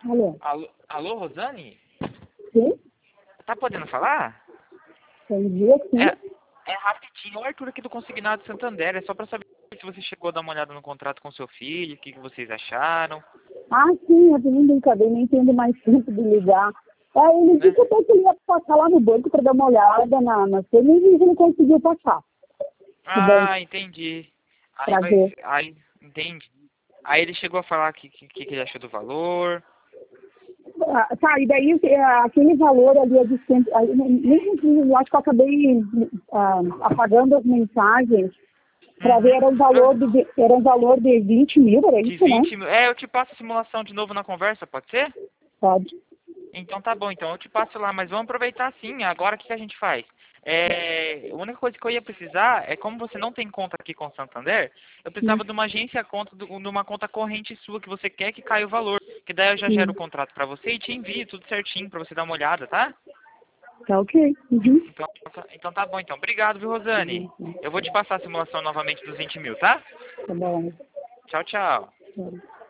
Alô? Alô, Rosane? Sim? Tá podendo falar? Bom dia, sim. É rapidinho. O Arthur aqui do Consignado Santander. É só pra saber se você chegou a dar uma olhada no contrato com seu filho, o que vocês acharam. Ah, sim, eu também acabei nem tendo mais tempo de ligar. Ele Né? disse até que ele ia passar lá no banco para dar uma olhada nas coisas, e ele não conseguiu passar no banco Ah, entendi. Aí para ver. entendi. Aí ele chegou a falar que ele achou do valor. Tá, e daí aquele valor ali é de cento, eu acho que eu acabei apagando as mensagens para ver, era um valor de 20 mil, era De isso, né? 20 mil. É, eu te passo a simulação de novo na conversa, pode ser? Pode. Então tá bom, então eu te passo lá, mas vamos aproveitar sim. Agora o que a gente faz? A única coisa que eu ia precisar é, como você não tem conta aqui com o Santander, eu precisava de uma agência conta, de uma conta corrente sua que você quer que caia o valor. Que daí eu já gero o Sim. contrato pra você e te envio tudo certinho pra você dar uma olhada, tá? Tá ok. Uhum. Então tá bom, então. Obrigado, viu, Rosane? Eu vou te passar a simulação novamente dos 20 mil, tá? Tá bom. Tchau, tchau. Tá.